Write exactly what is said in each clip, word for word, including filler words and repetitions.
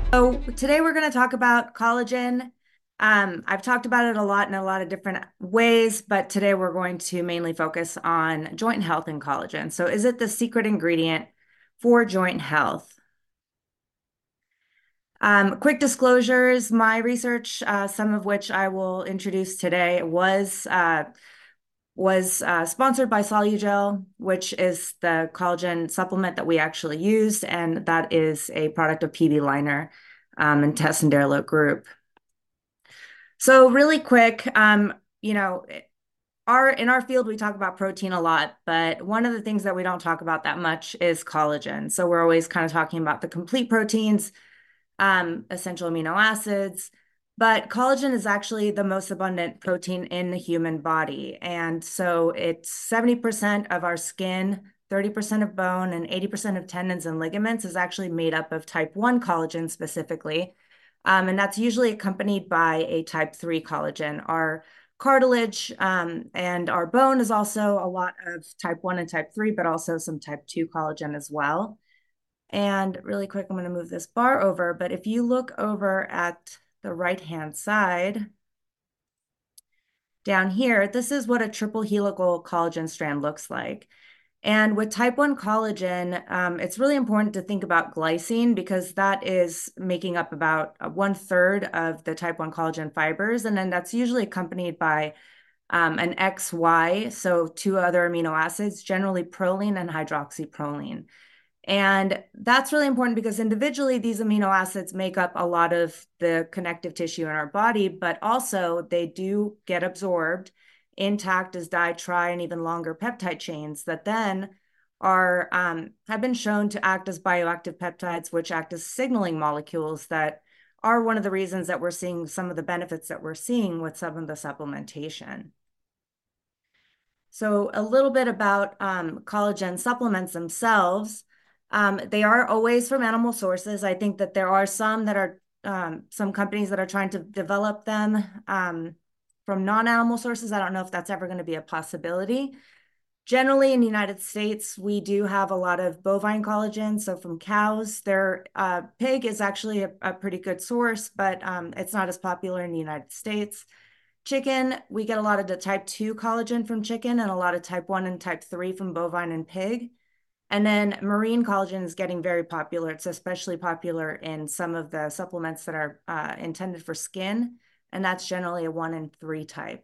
So today we're going to talk about collagen. Um, I've talked about it a lot in a lot of different ways, but today we're going to mainly focus on joint health and collagen. So is it the secret ingredient for joint health? Um, quick disclosures, my research, uh, some of which I will introduce today, was uh, was uh, sponsored by Solugel, which is the collagen supplement that we actually use, and that is a product of P B Leiner um, and Tessenderlo Group. So really quick, um, you know, our in our field we talk about protein a lot, but one of the things that we don't talk about that much is collagen. So we're always kind of talking about the complete proteins, um, essential amino acids, but collagen is actually the most abundant protein in the human body. And so it's seventy percent of our skin, thirty percent of bone, and eighty percent of tendons and ligaments is actually made up of type one collagen specifically. Um, and that's usually accompanied by a type three collagen. Our cartilage um, and our bone is also a lot of type one and type three, but also some type two collagen as well. And really quick, I'm going to move this bar over, but if you look over at the right-hand side, down here, this is what a triple helical collagen strand looks like. And with type one collagen, um, it's really important to think about glycine because that is making up about one third of the type one collagen fibers. And then that's usually accompanied by um, an X Y, so two other amino acids, generally proline and hydroxyproline. And that's really important because individually, these amino acids make up a lot of the connective tissue in our body, but also they do get absorbed intact as di, tri, and even longer peptide chains that then are um, have been shown to act as bioactive peptides, which act as signaling molecules that are one of the reasons that we're seeing some of the benefits that we're seeing with some of the supplementation. So a little bit about um, collagen supplements themselves. Um, they are always from animal sources. I think that there are some that are um, some companies that are trying to develop them um, from non-animal sources. I don't know if that's ever going to be a possibility. Generally, in the United States, we do have a lot of bovine collagen. So from cows, their uh, pig is actually a, a pretty good source, but um, it's not as popular in the United States. Chicken, we get a lot of the type two collagen from chicken and a lot of type one and type three from bovine and pig. And then marine collagen is getting very popular. It's especially popular in some of the supplements that are uh, intended for skin, and that's generally a one and three type.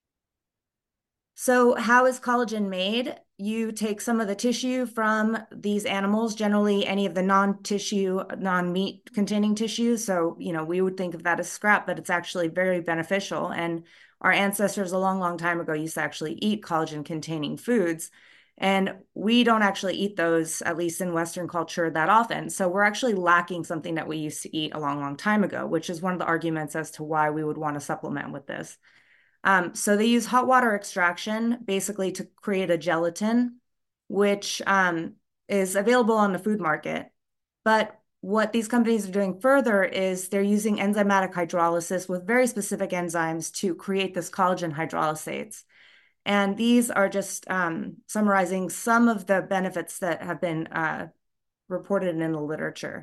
So how is collagen made? You take some of the tissue from these animals, generally any of the non-tissue, non-meat containing tissue. So, you know, we would think of that as scrap, but it's actually very beneficial. And our ancestors a long, long time ago used to actually eat collagen containing foods. And we don't actually eat those, at least in Western culture, that often. So we're actually lacking something that we used to eat a long, long time ago, which is one of the arguments as to why we would want to supplement with this. Um, so they use hot water extraction basically to create a gelatin, which um, is available on the food market. But what these companies are doing further is they're using enzymatic hydrolysis with very specific enzymes to create this collagen hydrolysates. And these are just um, summarizing some of the benefits that have been uh, reported in the literature.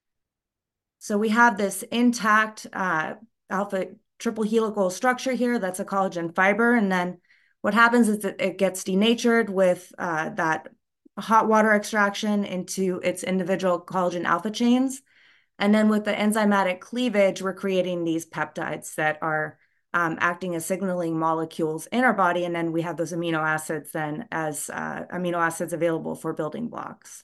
So we have this intact uh, alpha triple helical structure here. That's a collagen fiber. And then what happens is that it gets denatured with uh, that hot water extraction into its individual collagen alpha chains. And then with the enzymatic cleavage, we're creating these peptides that are um, acting as signaling molecules in our body. And then we have those amino acids then as uh, amino acids available for building blocks.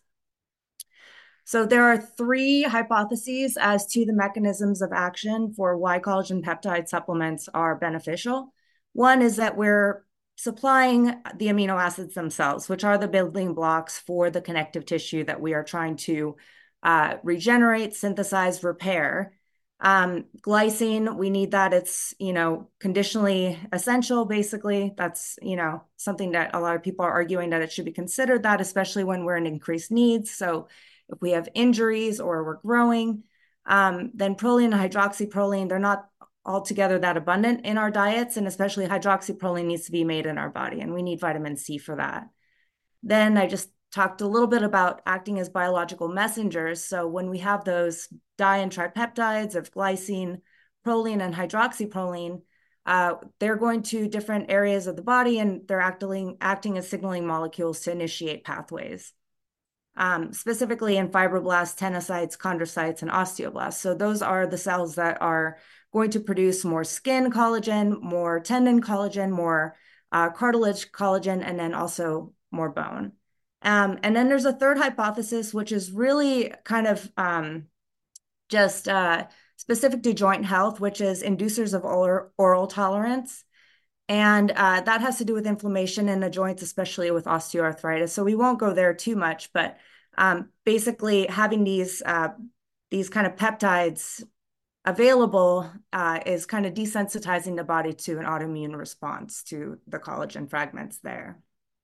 So there are three hypotheses as to the mechanisms of action for why collagen peptide supplements are beneficial. One is that we're supplying the amino acids themselves, which are the building blocks for the connective tissue that we are trying to uh, regenerate, synthesize, repair. Um, glycine, we need that. It's, you know, conditionally essential, basically. That's, you know, something that a lot of people are arguing that it should be considered that, especially when we're in increased needs. So if we have injuries or we're growing, um, then proline and hydroxyproline, they're not altogether that abundant in our diets. And especially hydroxyproline needs to be made in our body. And we need vitamin C for that. Then I just talked a little bit about acting as biological messengers. So when we have those di and tripeptides of glycine, proline, and hydroxyproline, uh, they're going to different areas of the body, and they're acting, acting as signaling molecules to initiate pathways, um, specifically in fibroblasts, tenocytes, chondrocytes, and osteoblasts. So those are the cells that are going to produce more skin collagen, more tendon collagen, more uh, cartilage collagen, and then also more bone. Um, and then there's a third hypothesis, which is really kind of um, just uh, specific to joint health, which is inducers of oral, oral tolerance. And uh, that has to do with inflammation in the joints, especially with osteoarthritis. So we won't go there too much, but um, basically having these, uh, these kind of peptides available uh, is kind of desensitizing the body to an autoimmune response to the collagen fragments there.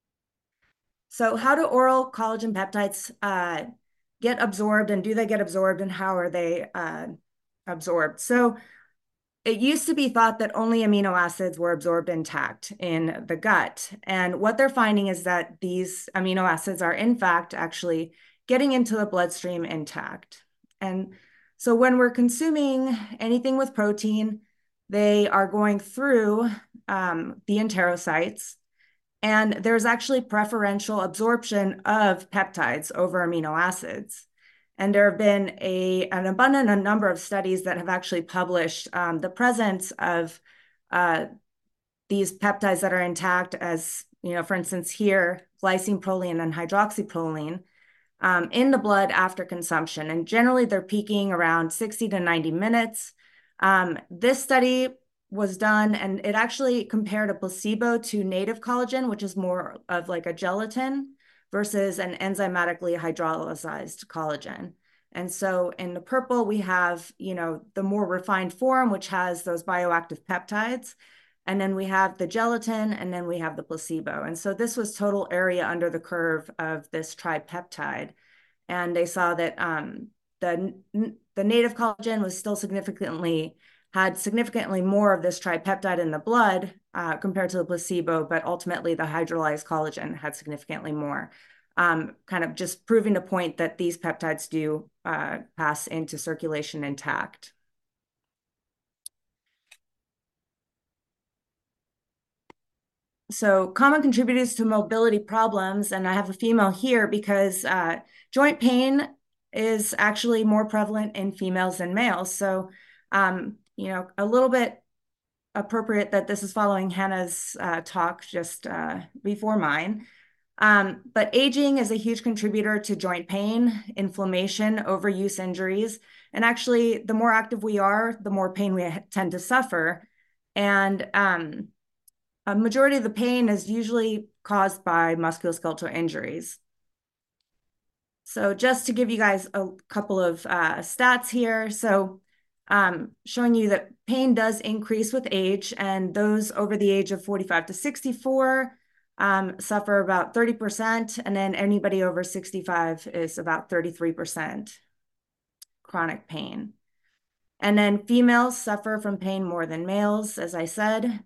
So how do oral collagen peptides uh, get absorbed, and do they get absorbed, and how are they uh, absorbed? So it used to be thought that only amino acids were absorbed intact in the gut. And what they're finding is that these amino acids are, in fact, actually getting into the bloodstream intact. And so when we're consuming anything with protein, they are going through um, the enterocytes, and there's actually preferential absorption of peptides over amino acids. And there have been a, an abundant a number of studies that have actually published um, the presence of uh, these peptides that are intact as, you know, for instance, here, glycine, proline, and hydroxyproline um, in the blood after consumption. And generally, they're peaking around sixty to ninety minutes. Um, this study was done, and it actually compared a placebo to native collagen, which is more of like a gelatin, versus an enzymatically hydrolyzed collagen. And so in the purple, we have, you know, the more refined form, which has those bioactive peptides. And then we have the gelatin, and then we have the placebo. And so this was total area under the curve of this tripeptide. And they saw that um, the, the native collagen was still significantly had significantly more of this tripeptide in the blood uh, compared to the placebo, but ultimately the hydrolyzed collagen had significantly more, um, kind of just proving the point that these peptides do uh, pass into circulation intact. So common contributors to mobility problems, and I have a female here because uh, joint pain is actually more prevalent in females than males. So, um, you know, a little bit appropriate that this is following Hannah's uh, talk just uh, before mine. Um, but aging is a huge contributor to joint pain, inflammation, overuse injuries. And actually, the more active we are, the more pain we tend to suffer. And um, a majority of the pain is usually caused by musculoskeletal injuries. So just to give you guys a couple of uh, stats here. So um, showing you that pain does increase with age, and those over the age of forty-five to sixty-four um, suffer about thirty percent, and then anybody over sixty-five is about thirty-three percent chronic pain. And then females suffer from pain more than males, as I said.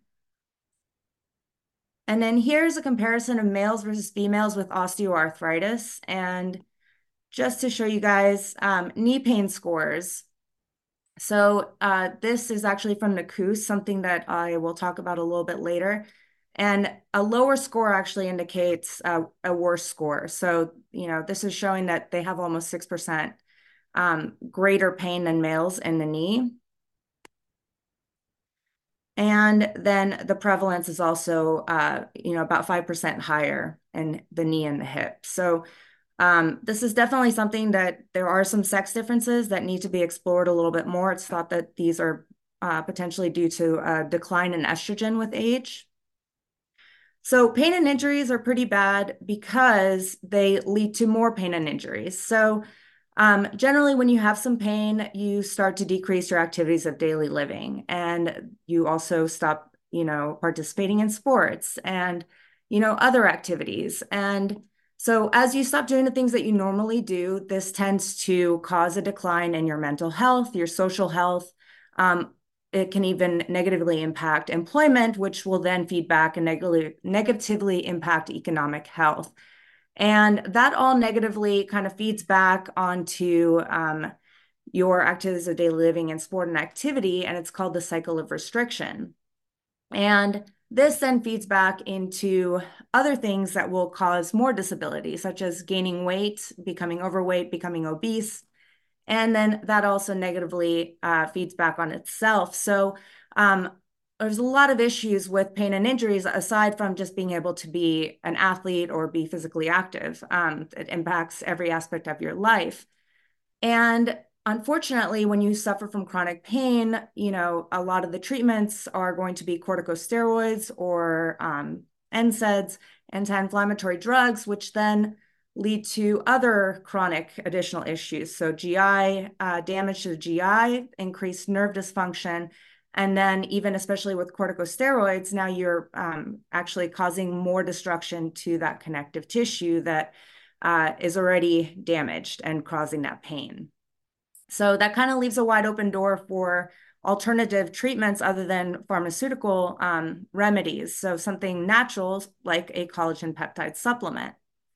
And then here's a comparison of males versus females with osteoarthritis. And just to show you guys um, knee pain scores. So uh, this is actually from the K U S, something that I will talk about a little bit later. And a lower score actually indicates a, a worse score. So, you know, this is showing that they have almost six percent um, greater pain than males in the knee. And then the prevalence is also, uh, you know, about five percent higher in the knee and the hip. So um, this is definitely something that there are some sex differences that need to be explored a little bit more. It's thought that these are uh, potentially due to a decline in estrogen with age. So pain and injuries are pretty bad because they lead to more pain and injuries. So um, generally, when you have some pain, you start to decrease your activities of daily living, and you also stop, you know, participating in sports and, you know, other activities. And so as you stop doing the things that you normally do, this tends to cause a decline in your mental health, your social health. Um, it can even negatively impact employment, which will then feed back and negatively, negatively impact economic health. And that all negatively kind of feeds back onto um, your activities of daily living and sport and activity, and it's called the cycle of restriction. And this then feeds back into other things that will cause more disability, such as gaining weight, becoming overweight, becoming obese. And then that also negatively uh, feeds back on itself. So um, there's a lot of issues with pain and injuries aside from just being able to be an athlete or be physically active. Um, it impacts every aspect of your life. And unfortunately, when you suffer from chronic pain, you know, a lot of the treatments are going to be corticosteroids or um, N SAIDs, anti-inflammatory drugs, which then lead to other chronic additional issues. So G I, uh, damage to the G I, increased nerve dysfunction, and then even especially with corticosteroids, now you're um, actually causing more destruction to that connective tissue that uh, is already damaged and causing that pain. So that kind of leaves a wide open door for alternative treatments other than pharmaceutical um, remedies. So something natural like a collagen peptide supplement.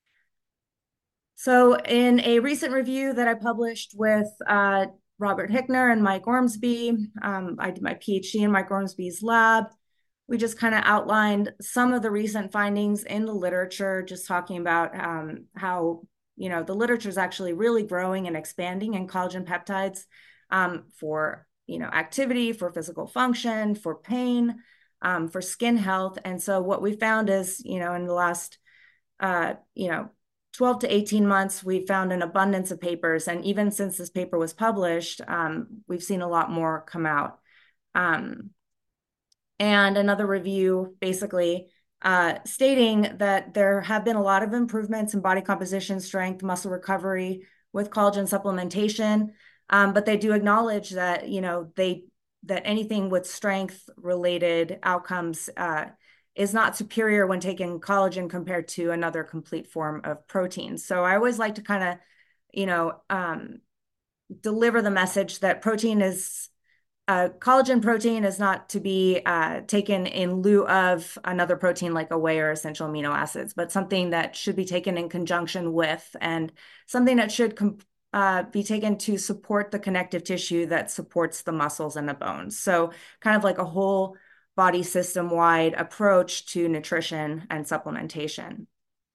So in a recent review that I published with uh, Robert Hickner and Mike Ormsby, um, I did my PhD in Mike Ormsby's lab. We just kind of outlined some of the recent findings in the literature, just talking about um, how, you know, the literature is actually really growing and expanding in collagen peptides um, for, you know, activity, for physical function, for pain, um, for skin health. And so what we found is, you know, in the last, uh, you know, twelve to eighteen months, we found an abundance of papers. And even since this paper was published, um, we've seen a lot more come out. Um, and another review basically uh, stating that there have been a lot of improvements in body composition, strength, muscle recovery with collagen supplementation. Um, but they do acknowledge that, you know, they that anything with strength related outcomes uh, is not superior when taking collagen compared to another complete form of protein. So I always like to kind of, you know, um, deliver the message that protein is uh, collagen protein is not to be uh, taken in lieu of another protein like a whey or essential amino acids, but something that should be taken in conjunction with and something that should uh, be taken to support the connective tissue that supports the muscles and the bones. So kind of like a whole body system-wide approach to nutrition and supplementation.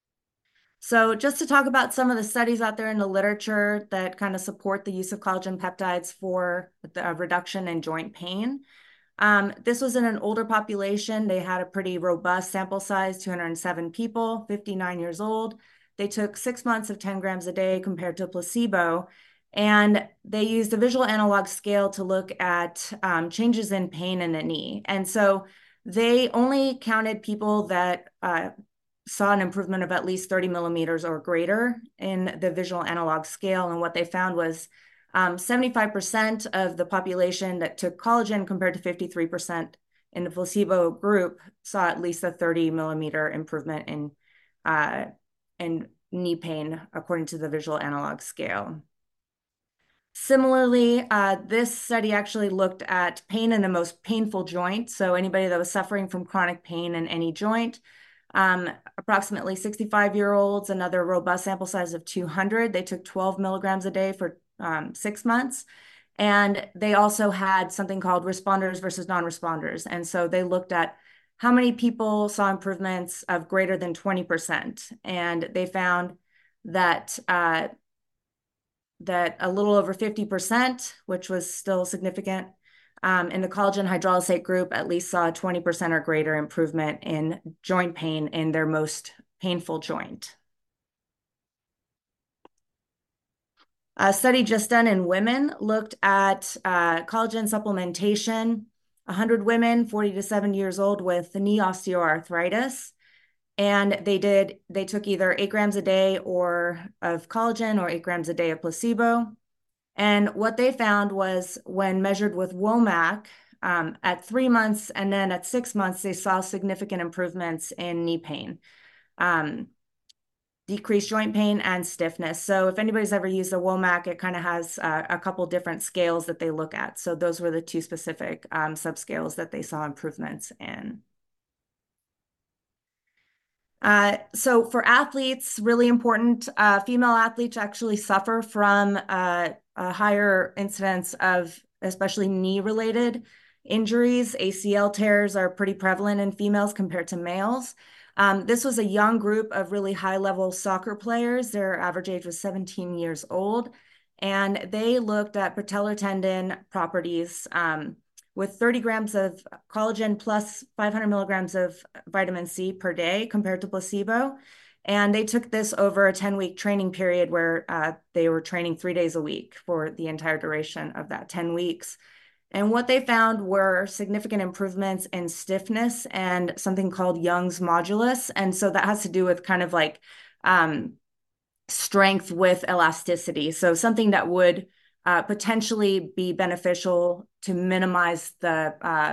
So just to talk about some of the studies out there in the literature that kind of support the use of collagen peptides for the reduction in joint pain. Um, this was in an older population. They had a pretty robust sample size, two hundred seven people, fifty-nine years old. They took six months of ten grams a day compared to placebo. And they used a visual analog scale to look at um, changes in pain in the knee. And so they only counted people that uh, saw an improvement of at least thirty millimeters or greater in the visual analog scale. And what they found was um, seventy-five percent of the population that took collagen compared to fifty-three percent in the placebo group saw at least a thirty millimeter improvement in, uh, in knee pain, according to the visual analog scale. Similarly, uh, this study actually looked at pain in the most painful joint. So anybody that was suffering from chronic pain in any joint, um, approximately sixty-five-year-olds, another robust sample size of two hundred. They took twelve milligrams a day for um, six months. And they also had something called responders versus non-responders. And so they looked at how many people saw improvements of greater than twenty percent. And they found that uh, that a little over fifty percent, which was still significant, um, in the collagen hydrolysate group at least saw a twenty percent or greater improvement in joint pain in their most painful joint. A study just done in women looked at uh, collagen supplementation, one hundred women, forty to seventy years old with knee osteoarthritis. And they did, they took either eight grams a day or of collagen or eight grams a day of placebo. And what they found was when measured with WOMAC um, at three months and then at six months, they saw significant improvements in knee pain, um, decreased joint pain and stiffness. So if anybody's ever used a WOMAC, it kind of has uh, a couple different scales that they look at. So those were the two specific um, subscales that they saw improvements in. Uh, so for athletes, really important, uh, female athletes actually suffer from uh, a higher incidence of especially knee-related injuries. A C L tears are pretty prevalent in females compared to males. Um, this was a young group of really high-level soccer players. Their average age was seventeen years old, and they looked at patellar tendon properties. Um, with thirty grams of collagen plus five hundred milligrams of vitamin C per day compared to placebo. And they took this over a ten week training period where uh, they were training three days a week for the entire duration of that ten weeks. And what they found were significant improvements in stiffness and something called Young's modulus. And so that has to do with kind of like um, strength with elasticity. So something that would uh, potentially be beneficial to minimize the, uh,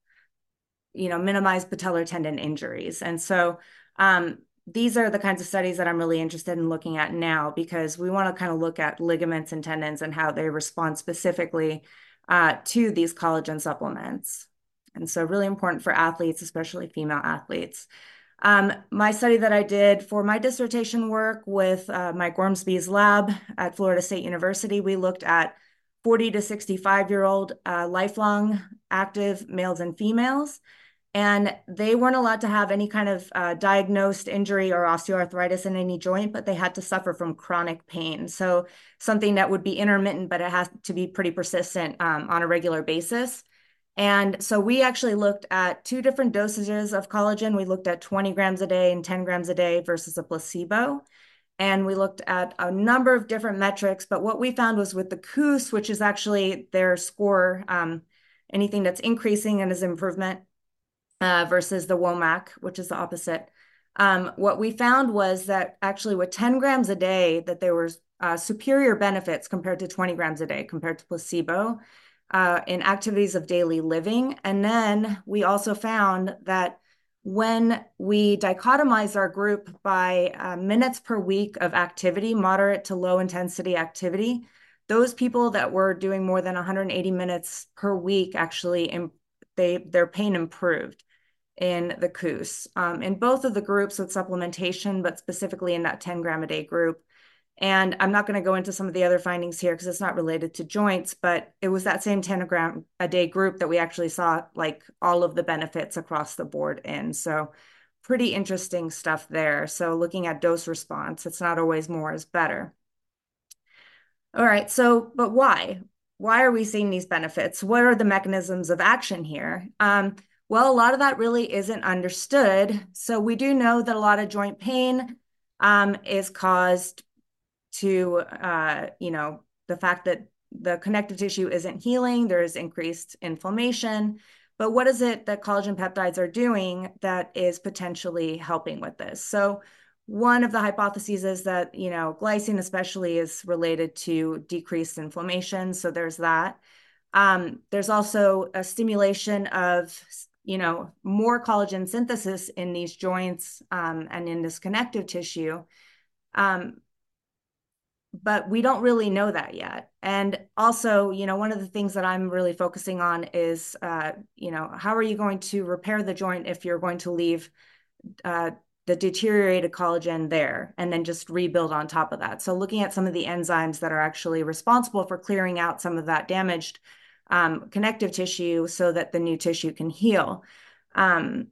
you know, minimize patellar tendon injuries. And so um, these are the kinds of studies that I'm really interested in looking at now, because we want to kind of look at ligaments and tendons and how they respond specifically uh, to these collagen supplements. And so really important for athletes, especially female athletes. Um, my study that I did for my dissertation work with uh, Mike Ormsby's lab at Florida State University, we looked at forty to sixty-five year old uh, lifelong active males and females. And they weren't allowed to have any kind of uh, diagnosed injury or osteoarthritis in any joint, but they had to suffer from chronic pain. So something that would be intermittent, but it has to be pretty persistent um, on a regular basis. And so we actually looked at two different dosages of collagen. We looked at twenty grams a day and ten grams a day versus a placebo. And we looked at a number of different metrics. But what we found was with the C O O S, which is actually their score, um, anything that's increasing and is improvement, uh, versus the WOMAC, which is the opposite. Um, what we found was that actually with ten grams a day, that there was uh, superior benefits compared to twenty grams a day compared to placebo uh, in activities of daily living. And then we also found that when we dichotomized our group by uh, minutes per week of activity, moderate to low intensity activity, those people that were doing more than one hundred eighty minutes per week actually, they their pain improved in the C O O S, um, in both of the groups with supplementation, but specifically in that ten gram a day group. And I'm not going to go into some of the other findings here because it's not related to joints, but it was that same ten gram a day group that we actually saw like all of the benefits across the board in. So pretty interesting stuff there. So looking at dose response, it's not always more is better. All right, so, but why? Why are we seeing these benefits? What are the mechanisms of action here? Um, well, a lot of that really isn't understood. So we do know that a lot of joint pain um, is caused to, uh, you know, the fact that the connective tissue isn't healing, there's increased inflammation. But what is it that collagen peptides are doing that is potentially helping with this? So one of the hypotheses is that, you know, glycine especially is related to decreased inflammation. So there's that. Um, there's also a stimulation of, you know, more collagen synthesis in these joints um, and in this connective tissue. Um, but we don't really know that yet. And also, you know, one of the things that I'm really focusing on is, uh, you know, how are you going to repair the joint if you're going to leave uh, the deteriorated collagen there and then just rebuild on top of that? So looking at some of the enzymes that are actually responsible for clearing out some of that damaged um, connective tissue so that the new tissue can heal. Um,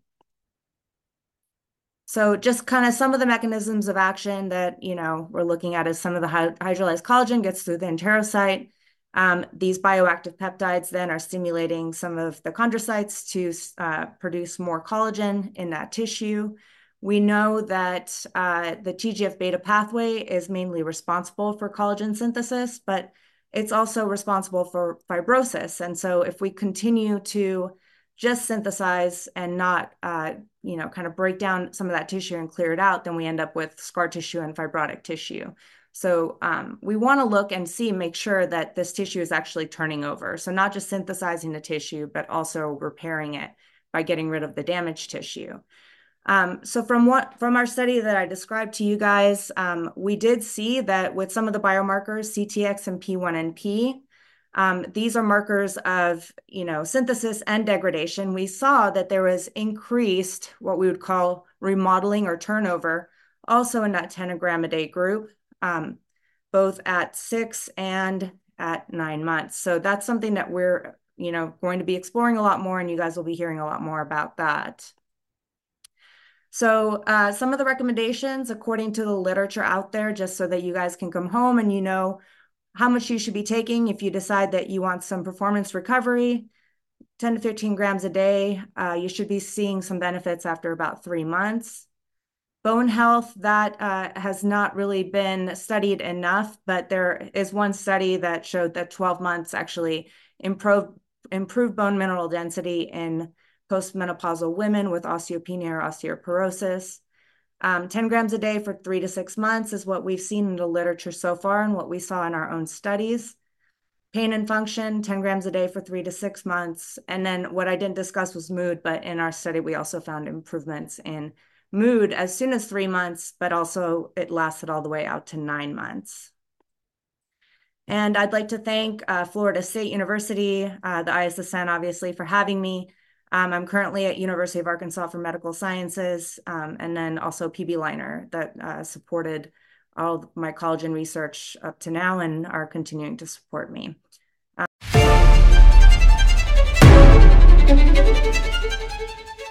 So just kind of some of the mechanisms of action that, you know, we're looking at is some of the hydrolyzed collagen gets through the enterocyte. Um, these bioactive peptides then are stimulating some of the chondrocytes to uh, produce more collagen in that tissue. We know that uh, the T G F beta pathway is mainly responsible for collagen synthesis, but it's also responsible for fibrosis. And so if we continue to just synthesize and not, uh, you know, kind of break down some of that tissue and clear it out, then we end up with scar tissue and fibrotic tissue. So um, we want to look and see, make sure that this tissue is actually turning over. So not just synthesizing the tissue, but also repairing it by getting rid of the damaged tissue. Um, so from what from our study that I described to you guys, um, we did see that with some of the biomarkers, C T X and P one N P, um, these are markers of, you know, synthesis and degradation. We saw that there was increased what we would call remodeling or turnover, also in that ten gram a day group, um, both at six and at nine months. So that's something that we're, you know, going to be exploring a lot more, and you guys will be hearing a lot more about that. So uh, some of the recommendations according to the literature out there, just so that you guys can come home and you know how much you should be taking if you decide that you want some performance recovery. ten to fifteen grams a day, uh, you should be seeing some benefits after about three months. Bone health, that uh, has not really been studied enough, but there is one study that showed that twelve months actually improved, improved bone mineral density in postmenopausal women with osteopenia or osteoporosis. Um, ten grams a day for three to six months is what we've seen in the literature so far and what we saw in our own studies. Pain and function, ten grams a day for three to six months. And then what I didn't discuss was mood, but in our study, we also found improvements in mood as soon as three months, but also it lasted all the way out to nine months. And I'd like to thank uh, Florida State University, uh, the I S S N, obviously, for having me. Um, I'm currently at University of Arkansas for Medical Sciences, um, and then also P B Leiner that uh, supported all of my collagen research up to now and are continuing to support me. Um